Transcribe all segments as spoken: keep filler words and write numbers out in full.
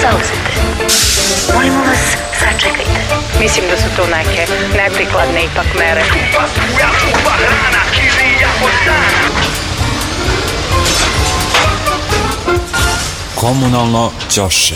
zauzete. Molimo vas, sačekajte. Mislim da su to neke neprikladne ipak mere. Komunalno ćoše.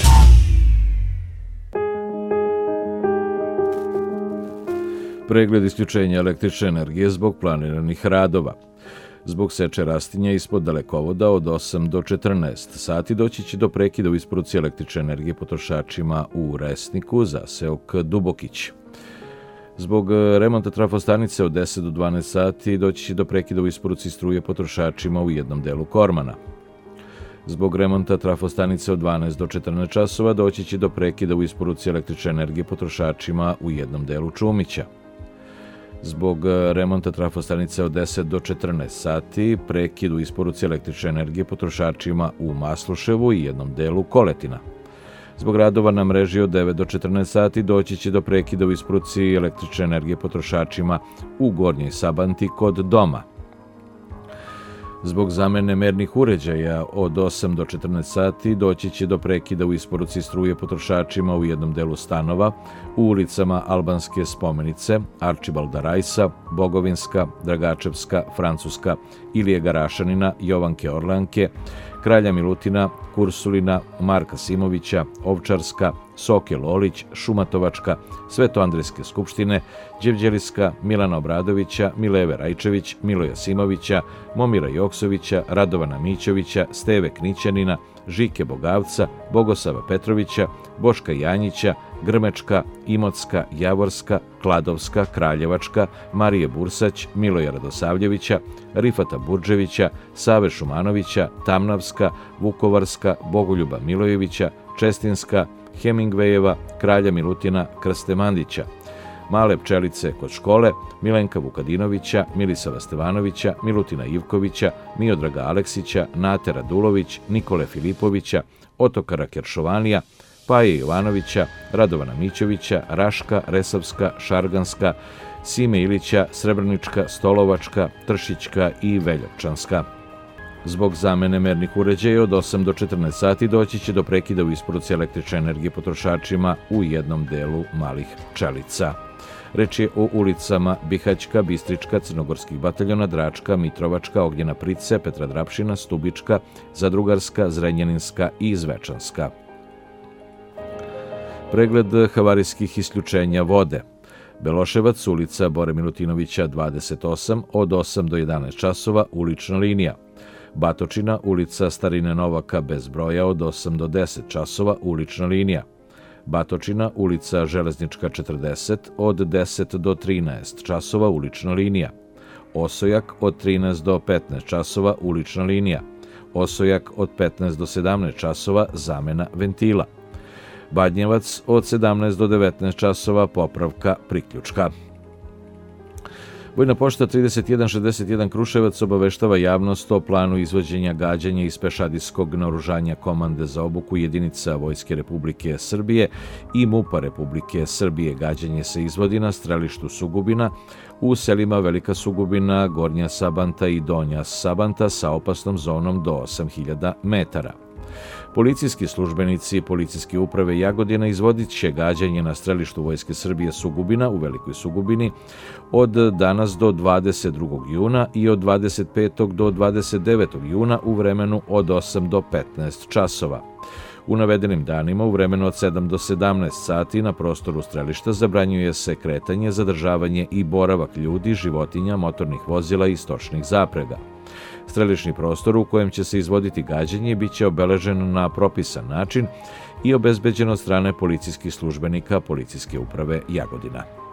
Pregled isključenja električne energije zbog planiranih radova. Zbog seče rastinja ispod dalekovoda od osam do četrnaest sati doći će do prekida u isporuci električne energije potrošačima u Resniku, zaseok Dubokić. Zbog remonta trafostanice od deset do dvanaest sati doći će do prekida u isporuci struje potrošačima u jednom delu Kormana. Zbog remonta trafostanice od dvanaest do četrnaest časova doći će do prekida u isporuci električne energije potrošačima u jednom delu Čumića. Zbog remonta trafostanice od deset do četrnaest sati, prekid u isporuci električne energije potrošačima u Masluševu i jednom delu Koletina. Zbog radova na mreži od devet do četrnaest sati doći će do prekida u isporuci električne energije potrošačima u Gornjoj Sabanti kod doma. Zbog zamene mernih uređaja od osam do četrnaest sati doći će do prekida u isporuci struje potrošačima u jednom delu stanova u ulicama Albanske spomenice, Arčibalda Rajsa, Bogovinska, Dragačevska, Francuska, Ilije Garašanina, Jovanke Orleanke, Kralja Milutina, Kursulina, Marka Simovića, Ovčarska, Soke Lolić, Šumatovačka, Svetoandrejske skupštine, Đevđeliska, Milana Obradovića, Mileve Rajčević, Miloja Simovića, Momira Joksovića, Radovana Mićovića, Steve Knićanina, Žike Bogavca, Bogosava Petrovića, Boška Janjića, Grmečka, Imotska, Javorska, Kladovska, Kraljevačka, Marije Bursać, Miloja Radosavljevića, Rifata Burđevića, Save Šumanovića, Tamnavska, Vukovarska, Bogoljuba Milojevića, Čestinska, Hemingvejeva, Kralja Milutina, Krste Mandića, Male Pčelice kod škole, Milenka Vukadinovića, Milisava Stevanovića, Milutina Ivkovića, Miodraga Aleksića, Nate Radulović, Nikole Filipovića, Otokara Keršovanija, Paje Jovanovića, Radovana Mićovića, Raška, Resavska, Šarganska, Sime Ilića, Srebrnička, Stolovačka, Tršićka i Veljopčanska. Zbog zamene mernih uređaja od osam do četrnaest sati doći će do prekida u isporuci električne energije potrošačima u jednom delu Malih Pčelica. Reč je o ulicama Bihaćka, Bistrička, Crnogorskih bataljona, Dračka, Mitrovačka, Ognjena Price, Petra Drapšina, Stubička, Zadrugarska, Zrenjaninska i Zvečanska. Pregled havarijskih isključenja vode. Beloševac, ulica Bore Milutinovića dvadeset osam, od osam do jedanaest časova, ulična linija. Batočina, ulica Starine Novaka bez broja, od osam do deset časova, ulična linija. Batočina, ulica Železnička četrdeset, od deset do trinaest časova, ulična linija. Osojak, od trinaest do petnaest časova, ulična linija. Osojak, od petnaest do sedamnaest časova, zamena ventila. Badnjevac, od sedamnaest do devetnaest časova, popravka priključka. Vojna pošta trideset jedan šezdeset jedan Kruševac obaveštava javnost o planu izvođenja gađanja iz pešadijskog naoružanja Komande za obuku jedinica Vojske Republike Srbije i MUP-a Republike Srbije. Gađanje se izvodi na strelištu Sugubina u selima Velika Sugubina, Gornja Sabanta i Donja Sabanta sa opasnom zonom do osam hiljada metara. Policijski službenici Policijske uprave Jagodina izvodit će gađanje na strelištu Vojske Srbije Sugubina u Velikoj Sugubini od danas do dvadeset drugog juna i od dvadeset petog do dvadeset devetog juna u vremenu od osam do petnaest časova. U navedenim danima u vremenu od sedam do sedamnaest sati na prostoru strelišta zabranjuje se kretanje, zadržavanje i boravak ljudi, životinja, motornih vozila i stočnih zaprega. Strelišni prostor u kojem će se izvoditi gađanje biće obeležen na propisan način i obezbeđen od strane policijskih službenika Policijske uprave Jagodina.